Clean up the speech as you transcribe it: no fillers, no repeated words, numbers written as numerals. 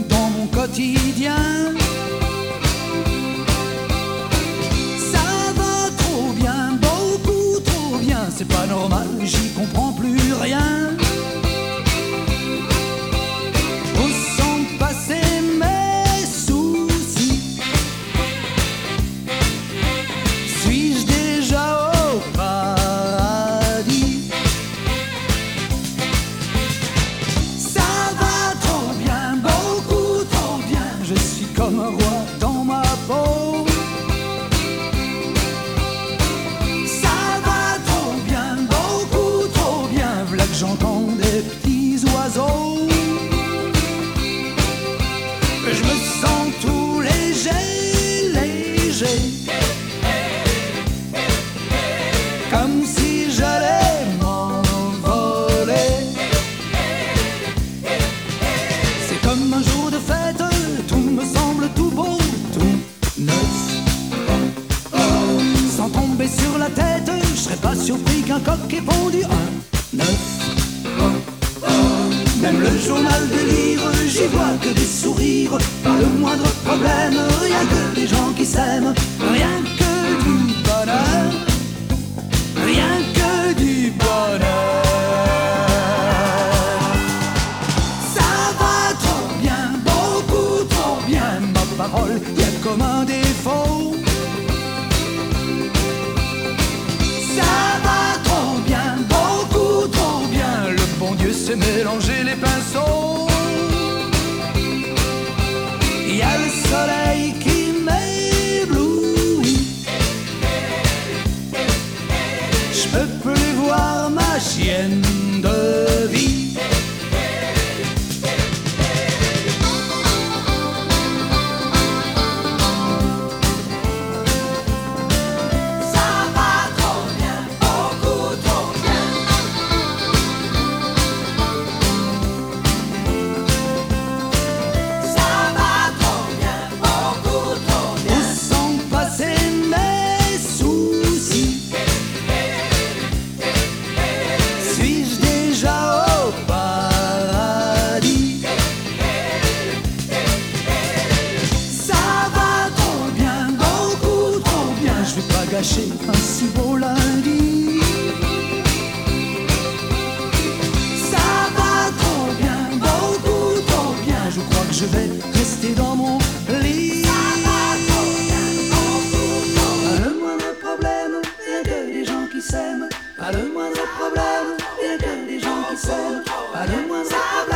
dans mon quotidien. Ça va trop bien, beaucoup trop bien. C'est pas normal, j'y comprends plus rien. Où sont passés mes soucis? Suis-je déjà au paradis? Ça va trop bien, beaucoup trop bien. Je suis comme un roi dans ma peau. Ça va trop bien, beaucoup trop bien. V'là que j'entends des petits oiseaux. Je me sens tout léger, léger, comme si j'allais m'envoler. C'est comme un jour de fête, tout me semble tout beau, tout neuf. Sans tomber sur la tête, je serais pas surpris qu'un coq ait pondu un œuf. Même le journal de livre, j'y vois que des sourires, pas le moindre problème, rien que des gens qui s'aiment, rien que du bonheur, rien que du bonheur. Ça va trop bien, beaucoup trop bien, ma parole, y'a comme un défaut. Ça va trop bien, beaucoup trop bien, le bon Dieu s'est mélangé les pinceaux. Il y a le soleil qui m'éblouit. Je peux plus voir ma chienne de vie. Ça va trop bien, beaucoup trop bien. Ça va trop bien, beaucoup trop bien. Où sont passés mes soucis? Suis-je déjà au paradis? Ça va trop bien, beaucoup trop bien. Je vais pas gâcher un si beau lundi. Ça va trop bien, beaucoup trop bien. Je crois que je vais rester dans mon lit. Ça va trop bien, beaucoup trop bien. Pas le moindre problème, rien que des gens qui s'aiment. Pas le moindre problème, rien que des gens qui s'aiment. Pas le moindre problème.